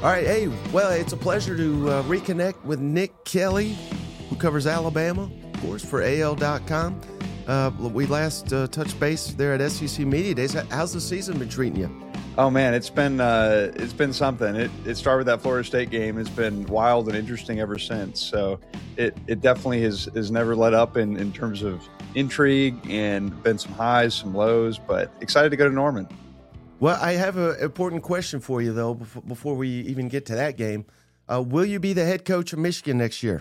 All right, hey, well, it's a pleasure to reconnect with Nick Kelly, who covers Alabama, of course, for AL.com. We last touched base there at SEC Media Days. How's the season been treating you? Oh man, it's been something. It started with that Florida State game. It's been wild and interesting ever since. So it definitely has never let up in terms of intrigue, and been some highs, some lows, but excited to go to Norman. Well, I have an important question for you, though, before we even get to that game. Will you be the head coach of Michigan next year?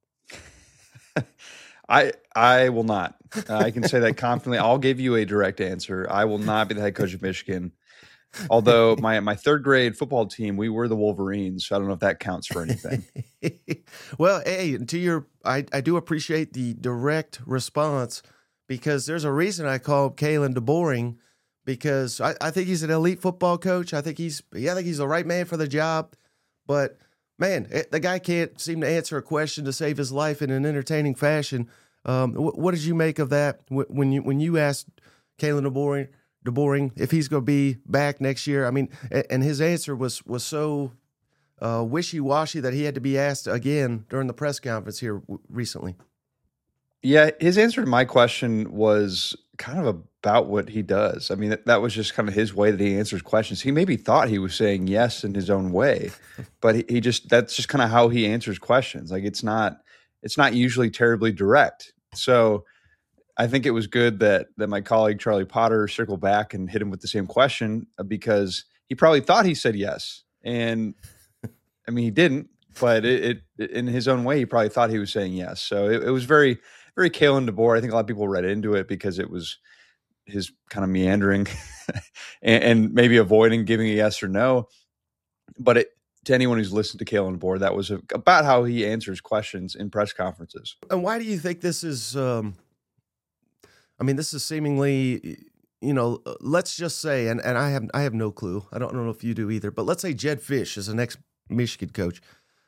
I will not. I can say that confidently. I'll give you a direct answer. I will not be the head coach of Michigan. Although my third grade football team, we were the Wolverines, so I don't know if that counts for anything. Well, hey, I do appreciate the direct response, because there's a reason I call Kalen DeBoring, because I think he's an elite football coach. I think he's the right man for the job. But man, the guy can't seem to answer a question to save his life in an entertaining fashion. What did you make of that when you asked Kalen DeBoring if he's going to be back next year? I mean, and his answer was so wishy-washy that he had to be asked again during the press conference here recently. Yeah, his answer to my question was kind of about what he does. I mean, that was just kind of his way that he answers questions. He maybe thought he was saying yes in his own way, but that's just kind of how he answers questions. Like it's not usually terribly direct. So I think it was good that my colleague Charlie Potter circled back and hit him with the same question, because he probably thought he said yes. And I mean, he didn't, but it in his own way, he probably thought he was saying yes. So it was very, very Kalen DeBoer. I think a lot of people read into it because it was his kind of meandering and maybe avoiding giving a yes or no. But to anyone who's listened to Kalen DeBoer, that was about how he answers questions in press conferences. And why do you think this is? This is seemingly, let's just say, and I have no clue. I don't know if you do either. But let's say Jedd Fisch is the next Michigan coach.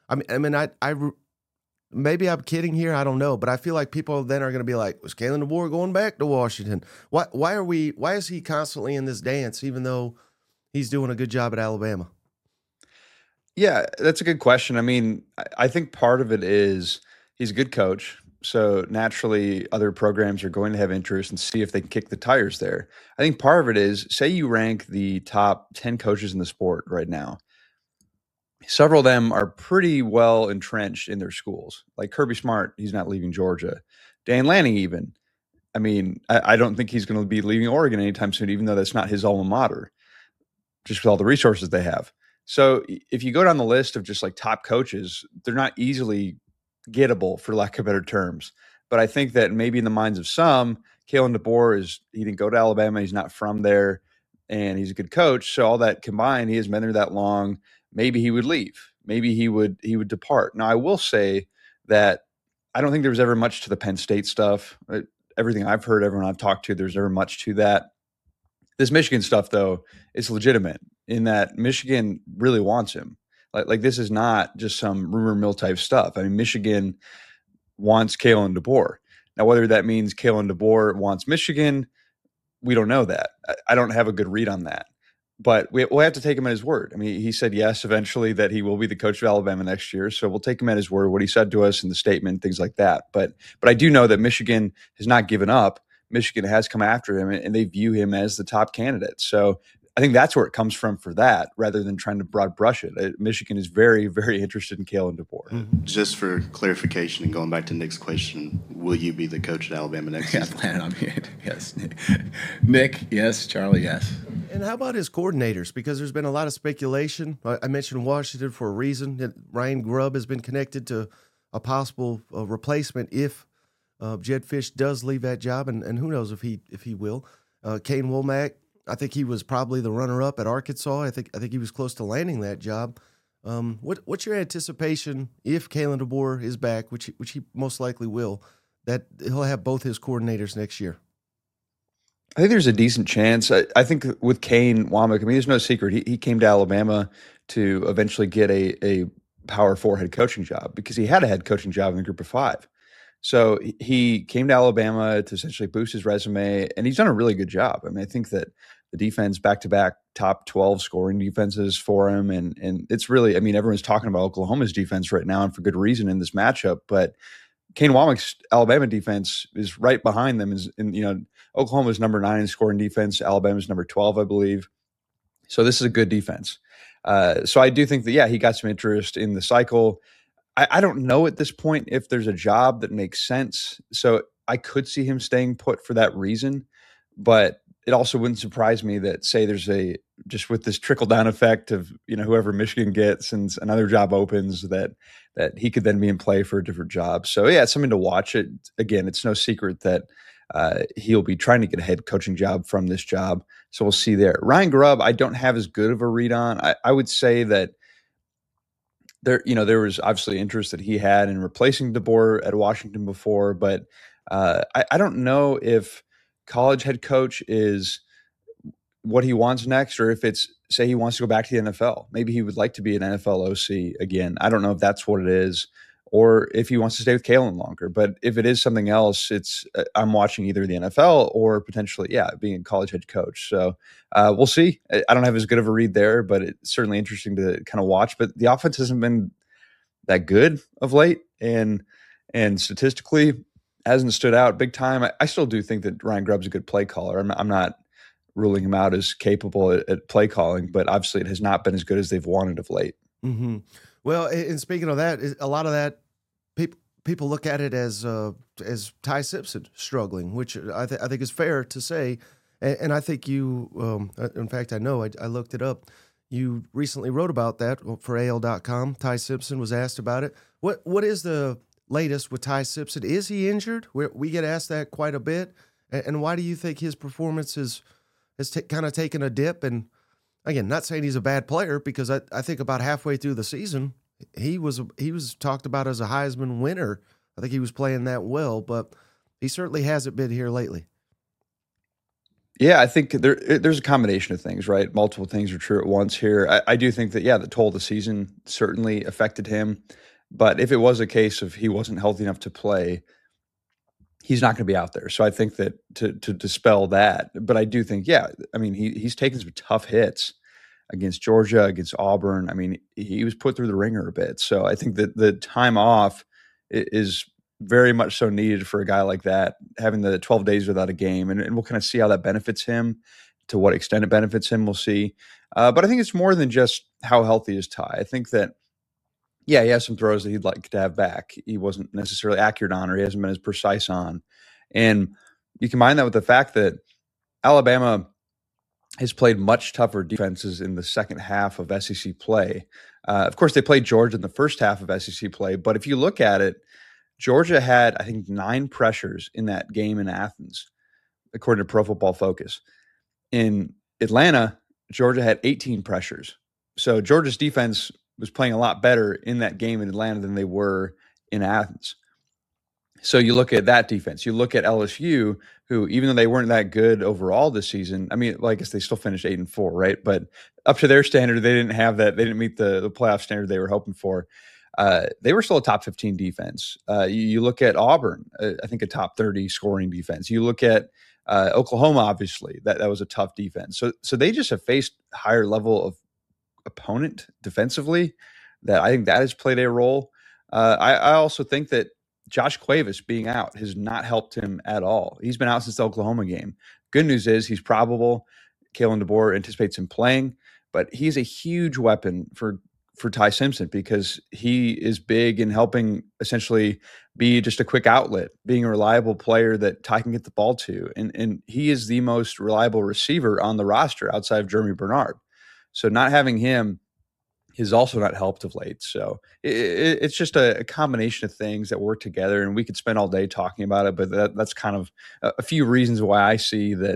Maybe I'm kidding here. I don't know, but I feel like people then are going to be like, "Was Kalen DeBoer going back to Washington? Why is he constantly in this dance, even though he's doing a good job at Alabama?" Yeah, that's a good question. I mean, I think part of it is he's a good coach, so naturally other programs are going to have interest and see if they can kick the tires there. I think part of it is, say you rank the top 10 coaches in the sport right now. Several of them are pretty well entrenched in their schools. Like Kirby Smart, he's not leaving Georgia. Dan Lanning even. I mean, I don't think he's going to be leaving Oregon anytime soon, even though that's not his alma mater, just with all the resources they have. So if you go down the list of just like top coaches, they're not easily gettable, for lack of better terms. But I think that maybe in the minds of some, Kalen DeBoer he didn't go to Alabama. He's not from there, and he's a good coach. So all that combined, he has been there that long. Maybe he would leave. Maybe he would depart. Now, I will say that I don't think there was ever much to the Penn State stuff. Everything I've heard, everyone I've talked to, there's never much to that. This Michigan stuff, though, is legitimate in that Michigan really wants him. Like this is not just some rumor mill type stuff. I mean, Michigan wants Kalen DeBoer. Now, whether that means Kalen DeBoer wants Michigan, we don't know that. I don't have a good read on that. But we'll have to take him at his word. I mean, he said yes eventually that he will be the coach of Alabama next year. So we'll take him at his word, what he said to us in the statement, things like that. But I do know that Michigan has not given up. Michigan has come after him, and they view him as the top candidate. So I think that's where it comes from for that, rather than trying to broad brush it. Michigan is very, very interested in Kalen DeBoer. Mm-hmm. Just for clarification and going back to Nick's question, will you be the coach at Alabama next season? I plan on it. Yes. Nick, yes. Charlie, yes. And how about his coordinators? Because there's been a lot of speculation. I mentioned Washington for a reason. Ryan Grubb has been connected to a possible replacement if Jedd Fisch does leave that job, and who knows if he will. Kane Womack, I think he was probably the runner-up at Arkansas. I think he was close to landing that job. What's your anticipation if Kalen DeBoer is back, which he most likely will, that he'll have both his coordinators next year? I think there's a decent chance. I think with Kane Womack, I mean, there's no secret. He came to Alabama to eventually get a Power 4 head coaching job because he had a head coaching job in the Group of Five. So he came to Alabama to essentially boost his resume, and he's done a really good job. I mean, I think that the defense, back-to-back top 12 scoring defenses for him. And it's really, I mean, everyone's talking about Oklahoma's defense right now, and for good reason in this matchup. But Kane Wommack's Alabama defense is right behind them. Oklahoma's number 9 in scoring defense. Alabama's number 12, I believe. So this is a good defense. So I do think that, yeah, he got some interest in the cycle. I don't know at this point if there's a job that makes sense. So I could see him staying put for that reason. But it also wouldn't surprise me that, say, there's just with this trickle down effect of, whoever Michigan gets and another job opens, that he could then be in play for a different job. So yeah, it's something to watch. It again, it's no secret that he'll be trying to get a head coaching job from this job. So we'll see there. Ryan Grubb, I don't have as good of a read on. I would say that there was obviously interest that he had in replacing DeBoer at Washington before, but I don't know if college head coach is what he wants next, or if it's, say, he wants to go back to the NFL. Maybe he would like to be an NFL OC again. I don't know if that's what it is, or if he wants to stay with Kalen longer. But if it is something else, it's I'm watching either the NFL or potentially, being a college head coach. So we'll see. I don't have as good of a read there, but it's certainly interesting to kind of watch. But the offense hasn't been that good of late, and statistically hasn't stood out big time. I still do think that Ryan Grubb's a good play caller. I'm not ruling him out as capable at play calling, but obviously it has not been as good as they've wanted of late. Mm-hmm. Well, and speaking of that, a lot of that people look at it as Ty Simpson struggling, which I think is fair to say. And I think you, in fact, I know I looked it up. You recently wrote about that for AL.com. Ty Simpson was asked about it. What is the latest with Ty Simpson? Is he injured? We get asked that quite a bit. And why do you think his performance has kind of taken a dip? And again, not saying he's a bad player, because I think about halfway through the season, he was talked about as a Heisman winner. I think he was playing that well, but he certainly hasn't been here lately. Yeah, I think there's a combination of things, right? Multiple things are true at once here. I do think that, the toll of the season certainly affected him. But if it was a case of he wasn't healthy enough to play, he's not going to be out there. So I think that to dispel that, but I do think, he's taken some tough hits against Georgia, against Auburn. I mean, he was put through the ringer a bit. So I think that the time off is very much so needed for a guy like that, having the 12 days without a game. And we'll kind of see how that benefits him, to what extent it benefits him, we'll see. But I think it's more than just how healthy is Ty. I think that, he has some throws that he'd like to have back. He wasn't necessarily accurate on, or he hasn't been as precise on. And you combine that with the fact that Alabama has played much tougher defenses in the second half of SEC play. Of course, they played Georgia in the first half of SEC play, but if you look at it, Georgia had, I think, 9 pressures in that game in Athens, according to Pro Football Focus. In Atlanta, Georgia had 18 pressures. So Georgia's defense was playing a lot better in that game in Atlanta than they were in Athens. So you look at that defense. You look at LSU, who, even though they weren't that good overall this season, I guess they still finished 8-4, right? But up to their standard, they didn't have that. They didn't meet the playoff standard they were hoping for. They were still a top 15 defense. You look at Auburn, I think a top 30 scoring defense. You look at Oklahoma, obviously, that was a tough defense. So they just have faced a higher level of opponent defensively, that I think that has played a role. I also think that Josh Cuevas being out has not helped him at all. He's been out since the Oklahoma game. Good news is he's probable. Kalen DeBoer anticipates him playing, but he's a huge weapon for Ty Simpson, because he is big in helping essentially be just a quick outlet, being a reliable player that Ty can get the ball to. And he is the most reliable receiver on the roster outside of Jeremy Bernard. So not having him has also not helped of late. So it's just a combination of things that work together, and we could spend all day talking about it, but that's kind of a few reasons why I see that.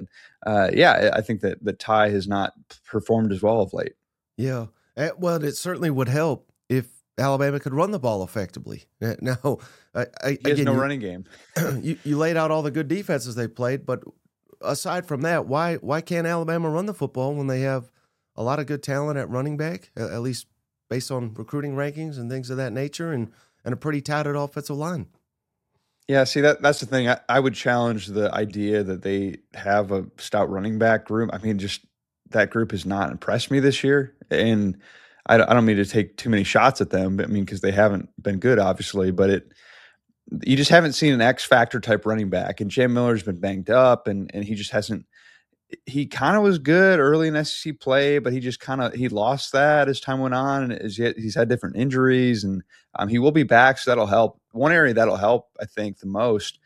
I think that Ty has not performed as well of late. Yeah. Well, it certainly would help if Alabama could run the ball effectively. Now, he has no running game. You laid out all the good defenses they played, but aside from that, why can't Alabama run the football when they have a lot of good talent at running back, at least based on recruiting rankings and things of that nature, and a pretty touted offensive line? Yeah, see, that's the thing. I would challenge the idea that they have a stout running back room. I mean, just that group has not impressed me this year. And I don't mean to take too many shots at them, but I mean, because they haven't been good, obviously, but you just haven't seen an X factor type running back. And Jam Miller's been banged up, and he just hasn't. He kind of was good early in SEC play, but he lost that as time went on, and he's had different injuries, and he will be back, so that'll help. One area that'll help, I think, the most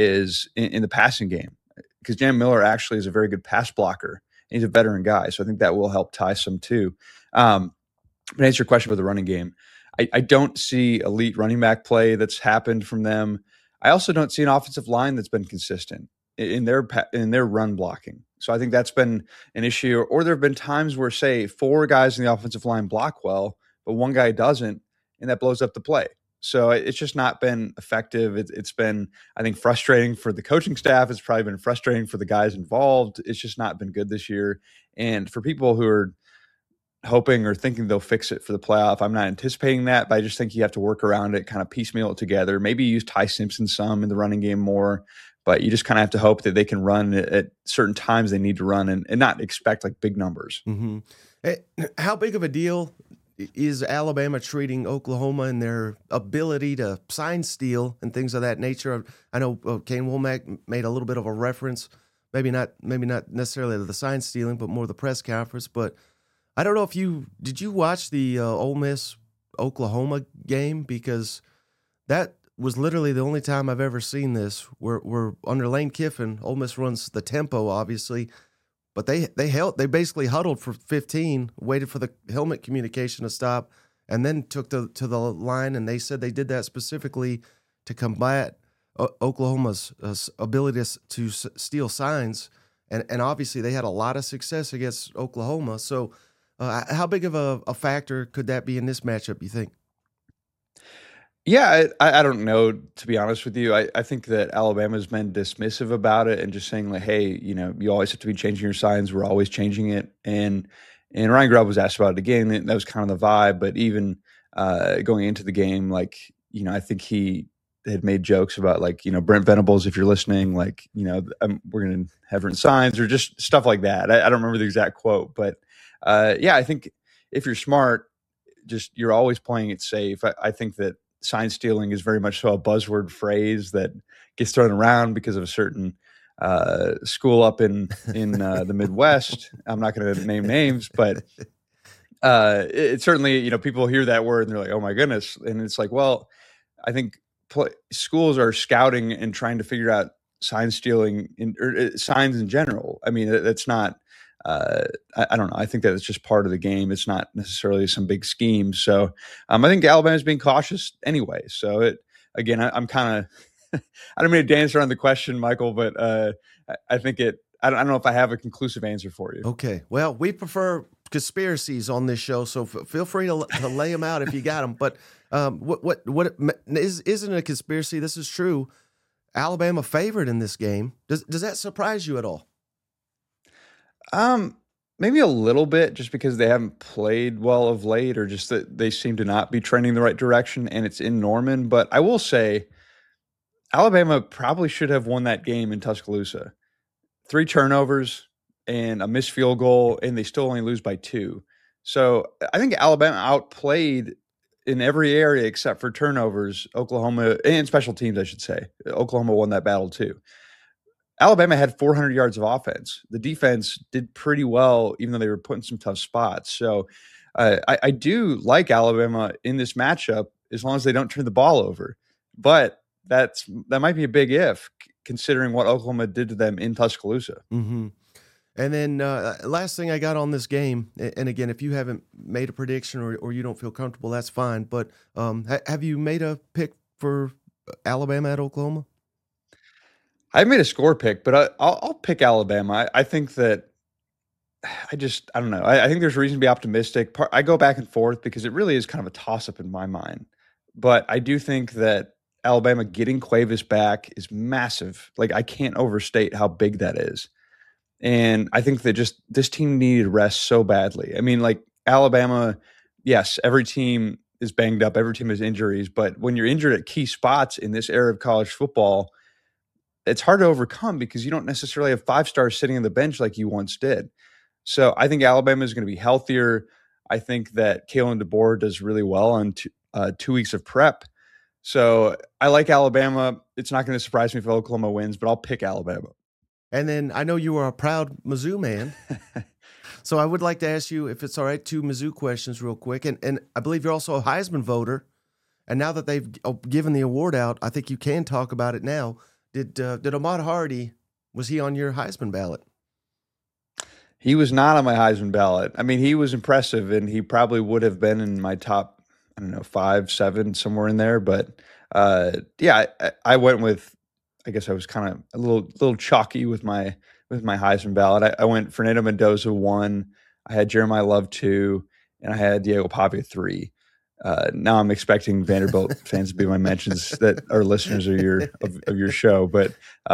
is in the passing game, because Jam Miller actually is a very good pass blocker. He's a veteran guy, so I think that will help tie some too. But to answer your question about the running game, I don't see elite running back play that's happened from them. I also don't see an offensive line that's been consistent in their run blocking. So I think that's been an issue. Or there have been times where, say, 4 guys in the offensive line block well, but one guy doesn't, and that blows up the play. So it's just not been effective. It's been, I think, frustrating for the coaching staff. It's probably been frustrating for the guys involved. It's just not been good this year. And for people who are hoping or thinking they'll fix it for the playoff, I'm not anticipating that, but I just think you have to work around it, kind of piecemeal it together. Maybe use Ty Simpson some in the running game more, but you just kind of have to hope that they can run at certain times they need to run and not expect like big numbers. Mm-hmm. How big of a deal is Alabama treating Oklahoma and their ability to sign steal and things of that nature? I know Kane Womack made a little bit of a reference, maybe not necessarily to the sign stealing, but more the press conference. But I don't know if did you watch the Ole Miss Oklahoma game, because that was literally the only time I've ever seen this where under Lane Kiffin, Ole Miss runs the tempo, obviously, but they basically huddled for 15, waited for the helmet communication to stop, and then took to the line, and they said they did that specifically to combat Oklahoma's ability to steal signs, and obviously they had a lot of success against Oklahoma. So how big of a factor could that be in this matchup, you think? Yeah, I don't know, to be honest with you. I think that Alabama's been dismissive about it and just saying like, hey, you always have to be changing your signs. We're always changing it. And Ryan Grubb was asked about it again. That was kind of the vibe. But even going into the game, like, I think he had made jokes about like, Brent Venables, if you're listening, like, we're going to have different signs or just stuff like that. I don't remember the exact quote, but yeah, I think if you're smart, you're always playing it safe. I think that sign stealing is very much so a buzzword phrase that gets thrown around because of a certain school up in the Midwest. I'm not going to name names, but it's certainly, people hear that word and they're like, oh my goodness. And it's like, well, I think schools are scouting and trying to figure out sign stealing or signs in general. I mean, that's not, I don't know. I think that it's just part of the game. It's not necessarily some big scheme. So I think Alabama's being cautious anyway. So I'm kind of, I don't mean to dance around the question, Michael, but I think I don't know if I have a conclusive answer for you. Okay. Well, we prefer conspiracies on this show, so feel free to lay them out if you got them. But what isn't a conspiracy? This is true. Alabama favored in this game. Does that surprise you at all? Maybe a little bit, just because they haven't played well of late, or just that they seem to not be trending the right direction, and it's in Norman. But I will say, Alabama probably should have won that game in Tuscaloosa. 3 turnovers and a missed field goal, and they still only lose by 2. So I think Alabama outplayed in every area except for turnovers, Oklahoma, and special teams, I should say. Oklahoma won that battle too. Alabama had 400 yards of offense. The defense did pretty well, even though they were put in some tough spots. So I do like Alabama in this matchup as long as they don't turn the ball over. But that might be a big if, considering what Oklahoma did to them in Tuscaloosa. Mm-hmm. And then last thing I got on this game, and again, if you haven't made a prediction or you don't feel comfortable, that's fine. But have you made a pick for Alabama at Oklahoma? I made a score pick, but I'll pick Alabama. I think that I don't know. I think there's reason to be optimistic. I go back and forth because it really is kind of a toss-up in my mind. But I do think that Alabama getting Cuevas back is massive. Like, I can't overstate how big that is. And I think that just this team needed rest so badly. I mean, like, Alabama, yes, every team is banged up. Every team has injuries. But when you're injured at key spots in this era of college football, it's hard to overcome because you don't necessarily have 5 stars sitting on the bench like you once did. So I think Alabama is going to be healthier. I think that Kalen DeBoer does really well on 2 weeks of prep. So I like Alabama. It's not going to surprise me if Oklahoma wins, but I'll pick Alabama. And then I know you are a proud Mizzou man. So I would like to ask you, if it's all right, 2 Mizzou questions real quick. And I believe you're also a Heisman voter. And now that they've given the award out, I think you can talk about it now. Did Ahmad Hardy, was he on your Heisman ballot? He was not on my Heisman ballot. I mean, he was impressive, and he probably would have been in my top, 5, 7, somewhere in there. But yeah, I went with, I guess I was kind of a little chalky with my Heisman ballot. I went Fernando Mendoza 1, I had Jeremiah Love 2, and I had Diego Pavia 3. Now I'm expecting Vanderbilt fans to be my mentions that are listeners of your show, but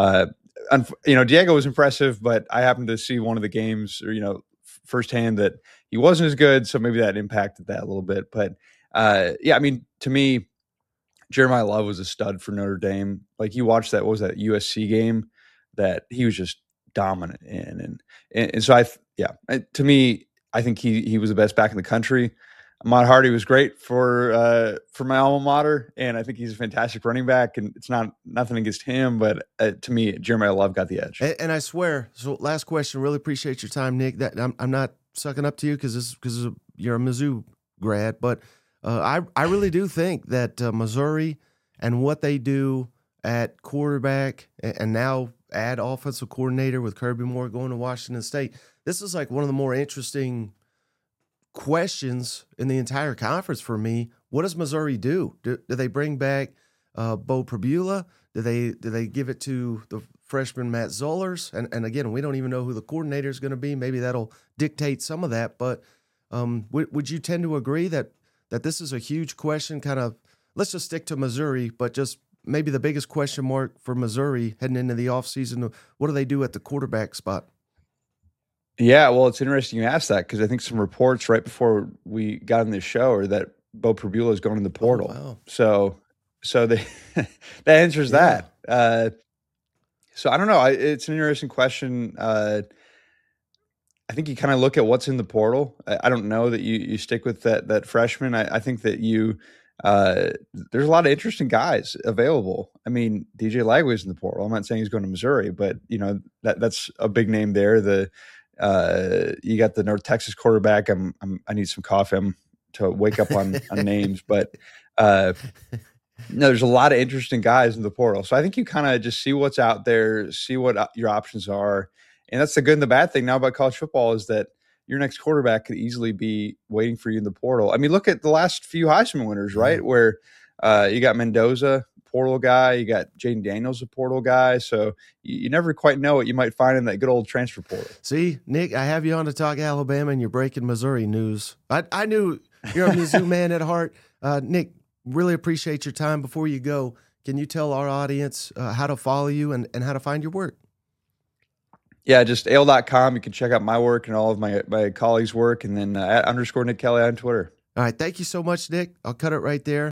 Diego was impressive, but I happened to see one of the games, or firsthand, that he wasn't as good, so maybe that impacted that a little bit. But yeah, I mean, to me, Jeremiah Love was a stud for Notre Dame. Like, you watched that, what was that, USC game that he was just dominant in, and so to me, I think he was the best back in the country. Ahmad Hardy was great for my alma mater, and I think he's a fantastic running back. And it's nothing against him, but to me, Jeremiah Love got the edge. And I swear, so last question. Really appreciate your time, Nick. That I'm not sucking up to you because you're a Mizzou grad, but I really do think that Missouri and what they do at quarterback, and now add offensive coordinator with Kirby Moore going to Washington State. This is like one of the more interesting questions in the entire conference for me. What does Missouri do? Do they bring back Bo Pribula? Do they give it to the freshman Matt Zollers? And again, we don't even know who the coordinator is going to be. Maybe that'll dictate some of that. But would you tend to agree that this is a huge question? Kind of, let's just stick to Missouri, but just maybe the biggest question mark for Missouri heading into the offseason, what do they do at the quarterback spot? Yeah, well, it's interesting you asked that, because I think some reports right before we got on this show are that Bo Pribula is going in the portal. Oh, wow. So they, that answers that. So I don't know. It's an interesting question. I think you kind of look at what's in the portal. I don't know that you stick with that freshman. I think that there's a lot of interesting guys available. I mean, DJ Lagway's in the portal. I'm not saying he's going to Missouri, but that's a big name there. You got the North Texas quarterback. I need some coffee to wake up on names, but no, there's a lot of interesting guys in the portal. So I think you kind of just see what's out there, see what your options are. And that's the good and the bad thing now about college football, is that your next quarterback could easily be waiting for you in the portal. I mean, look at the last few Heisman winners, right? Where you got Mendoza, portal guy, you got Jaden Daniels, a portal guy. So you never quite know what you might find in that good old transfer portal. See, Nick, I have you on to talk Alabama, and you're breaking Missouri news. I knew you're a Mizzou man at heart. Nick, really appreciate your time. Before you go, can you tell our audience how to follow you and how to find your work? Yeah, just ale.com. You can check out my work and all of my colleagues' work, and then @_Nick Kelly on Twitter. All right. Thank you so much, Nick. I'll cut it right there.